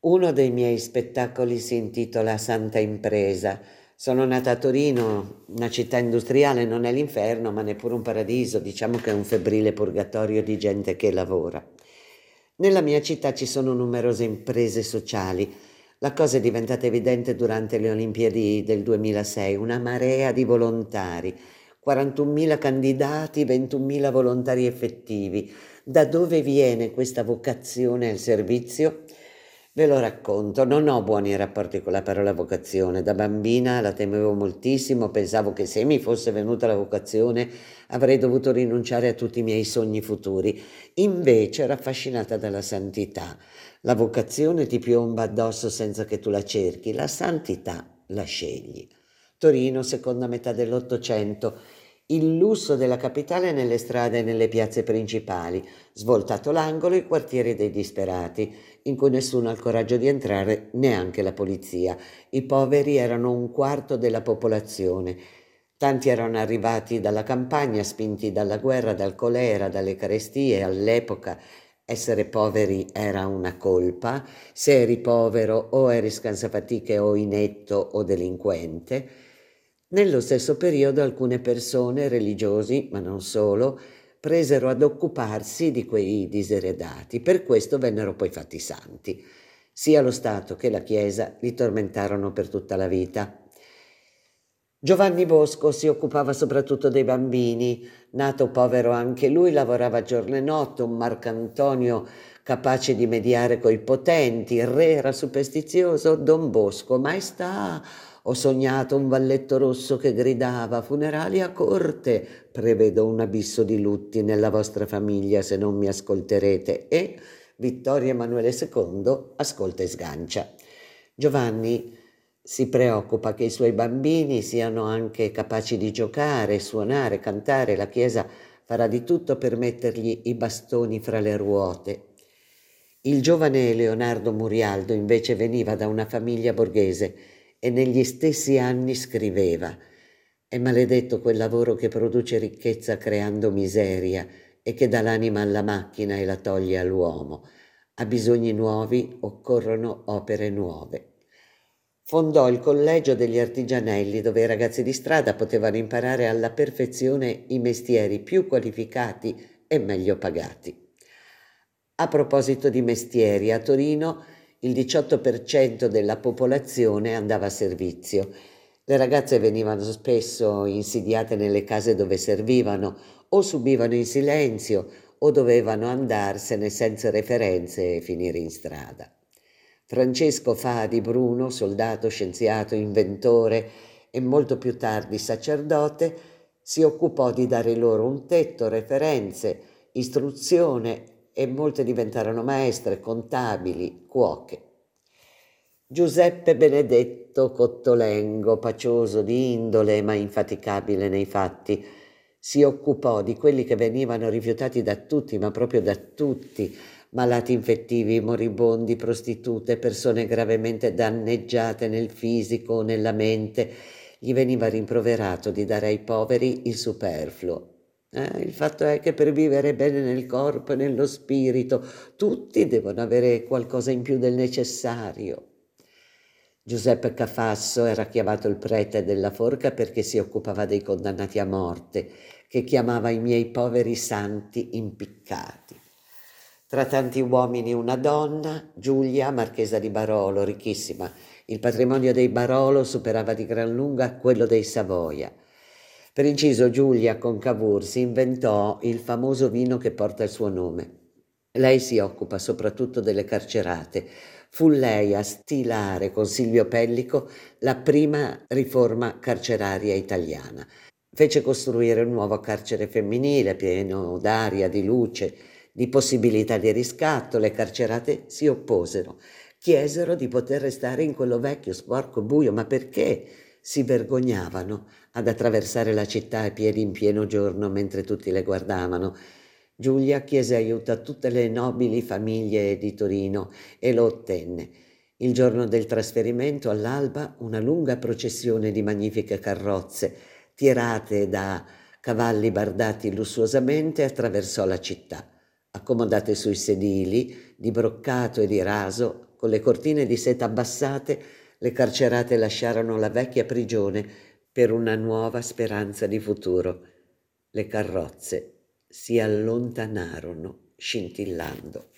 Uno dei miei spettacoli si intitola Santa Impresa. Sono nata a Torino, una città industriale, non è l'inferno, ma neppure un paradiso, diciamo che è un febbrile purgatorio di gente che lavora. Nella mia città ci sono numerose imprese sociali. La cosa è diventata evidente durante le Olimpiadi del 2006, una marea di volontari, 41.000 candidati, 21.000 volontari effettivi. Da dove viene questa vocazione al servizio? Ve lo racconto, non ho buoni rapporti con la parola vocazione. Da bambina la temevo moltissimo, pensavo che se mi fosse venuta la vocazione avrei dovuto rinunciare a tutti i miei sogni futuri. Invece ero affascinata dalla santità. La vocazione ti piomba addosso senza che tu la cerchi, la santità la scegli. Torino, seconda metà dell'Ottocento, il lusso della capitale nelle strade e nelle piazze principali, svoltato l'angolo i quartieri dei disperati, in cui nessuno ha il coraggio di entrare, neanche la polizia. I poveri erano un quarto della popolazione. Tanti erano arrivati dalla campagna, spinti dalla guerra, dal colera, dalle carestie. All'epoca essere poveri era una colpa. Se eri povero o eri scansafatiche o inetto o delinquente. Nello stesso periodo alcune persone, religiosi, ma non solo, presero ad occuparsi di quei diseredati. Per questo vennero poi fatti santi. Sia lo Stato che la Chiesa li tormentarono per tutta la vita. Giovanni Bosco si occupava soprattutto dei bambini. Nato povero anche lui, lavorava giorno e notte, un Marcantonio capace di mediare coi potenti. Il re era superstizioso, Don Bosco, maestà, ho sognato un valletto rosso che gridava, funerali a corte, prevedo un abisso di lutti nella vostra famiglia se non mi ascolterete. E Vittorio Emanuele II ascolta e sgancia. Giovanni si preoccupa che i suoi bambini siano anche capaci di giocare, suonare, cantare. La Chiesa farà di tutto per mettergli i bastoni fra le ruote. Il giovane Leonardo Murialdo invece veniva da una famiglia borghese e negli stessi anni scriveva: «È maledetto quel lavoro che produce ricchezza creando miseria e che dà l'anima alla macchina e la toglie all'uomo. A bisogni nuovi occorrono opere nuove». Fondò il Collegio degli Artigianelli, dove i ragazzi di strada potevano imparare alla perfezione i mestieri più qualificati e meglio pagati. A proposito di mestieri, a Torino il 18% della popolazione andava a servizio. Le ragazze venivano spesso insidiate nelle case dove servivano, o subivano in silenzio, o dovevano andarsene senza referenze e finire in strada. Francesco Fadi Bruno, soldato, scienziato, inventore e molto più tardi sacerdote, si occupò di dare loro un tetto, referenze, istruzione e molte diventarono maestre, contabili, cuoche. Giuseppe Benedetto Cottolengo, pacioso di indole ma infaticabile nei fatti, si occupò di quelli che venivano rifiutati da tutti, ma proprio da tutti, malati infettivi, moribondi, prostitute, persone gravemente danneggiate nel fisico o nella mente. Gli veniva rimproverato di dare ai poveri il superfluo. Il fatto è che per vivere bene nel corpo e nello spirito tutti devono avere qualcosa in più del necessario. Giuseppe Cafasso era chiamato il prete della forca perché si occupava dei condannati a morte, che chiamava i miei poveri santi impiccati. Tra tanti uomini una donna, Giulia, marchesa di Barolo, ricchissima. Il patrimonio dei Barolo superava di gran lunga quello dei Savoia. Per inciso, Giulia con Cavour si inventò il famoso vino che porta il suo nome. Lei si occupa soprattutto delle carcerate. Fu lei a stilare con Silvio Pellico la prima riforma carceraria italiana. Fece costruire un nuovo carcere femminile pieno d'aria, di luce, di possibilità di riscatto. Le carcerate si opposero, chiesero di poter restare in quello vecchio, sporco, buio, ma perché si vergognavano ad attraversare la città a piedi in pieno giorno mentre tutti le guardavano. Giulia chiese aiuto a tutte le nobili famiglie di Torino e lo ottenne. Il giorno del trasferimento, all'alba, una lunga processione di magnifiche carrozze, tirate da cavalli bardati lussuosamente, attraversò la città. Accomodate sui sedili, di broccato e di raso, Con le cortine di seta abbassate, le carcerate lasciarono la vecchia prigione per una nuova speranza di futuro. Le carrozze si allontanarono scintillando.